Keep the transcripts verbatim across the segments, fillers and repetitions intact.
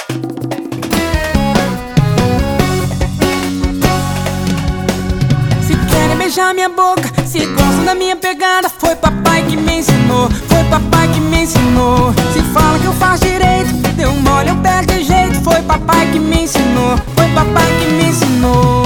Se querem beijar minha boca, se gostam da minha pegada, foi papai que me ensinou, foi papai que me ensinou. Se fala que eu faço direito, deu mole, eu pego de jeito, foi papai que me ensinou, foi papai que me ensinou.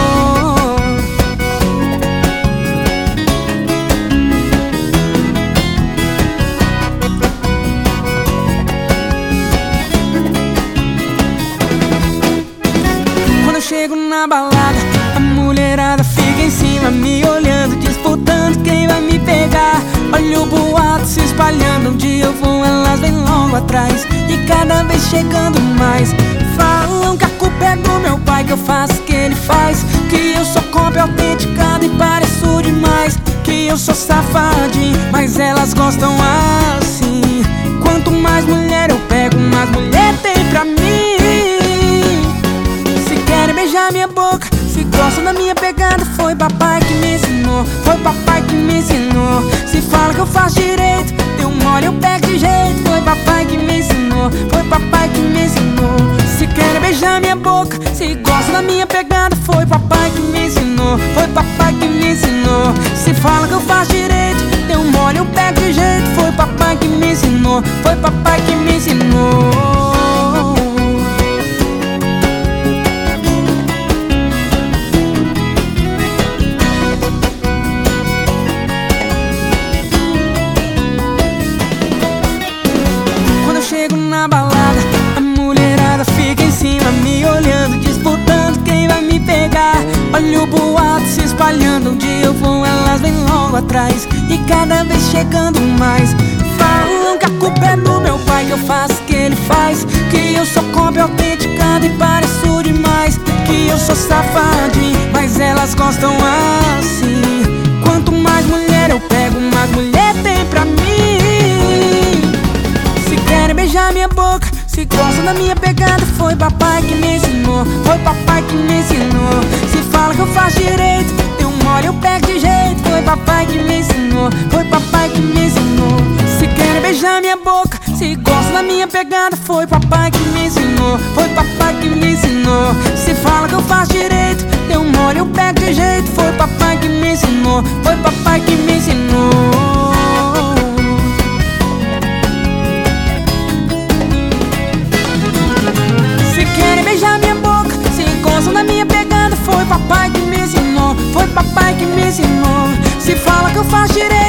Quando eu chego na balada, a mulherada fica em cima, me olhando, disputando quem vai me pegar. Olha o boato se espalhando, um dia eu vou, elas vêm logo atrás, e cada vez chegando mais. Falam que a culpa é do meu pai, que eu faço o que ele faz, que eu sou cópia autenticada e pareço demais, que eu sou safadinho, mas elas gostam assim. Quanto mais mulher eu pego, mais mulher tem pra mim. Se querem beijar minha boca, se gostam da minha pegada, foi papai que me ensinou, foi papai que me ensinou. Se fala que eu faço direito, deu mole, eu pego de jeito, foi papai que me ensinou, foi papai que me ensinou. Se querem beijar minha boca, se gostam da minha pegada, foi papai que me ensinou, foi papai que me ensinou. Se fala que eu faço direito, deu mole, eu pego de jeito, foi papai que me ensinou, foi papai que me ensinou. Chego na balada, a mulherada fica em cima, me olhando, disputando quem vai me pegar. Olha o boato se espalhando, um dia eu vou, elas vêm logo atrás, e cada vez chegando mais. Falam que a culpa é do meu pai, que eu faço o que ele faz, que eu sou cópia autenticada e pareço demais, que eu sou safadinho, mas elas gostam assim. Quanto mais mulher eu pego, mais mulher tem pra mim. Querem beijar minha boca, se gostam da minha pegada, foi papai que me ensinou, foi papai que me ensinou. Se fala que eu faço direito, deu mole, eu pego de jeito, foi papai que me ensinou, foi papai que me ensinou. Se querem beijar minha boca, se gostam da minha pegada, foi papai que me ensinou, foi papai que me ensinou. Se fala que eu faço direito, deu mole, eu pego de jeito, foi papai que me ensinou, foi papai que me ensinou. Beijar minha boca, se gostam da minha pegada, foi papai que me ensinou, foi papai que me ensinou. Se fala que eu faço direito,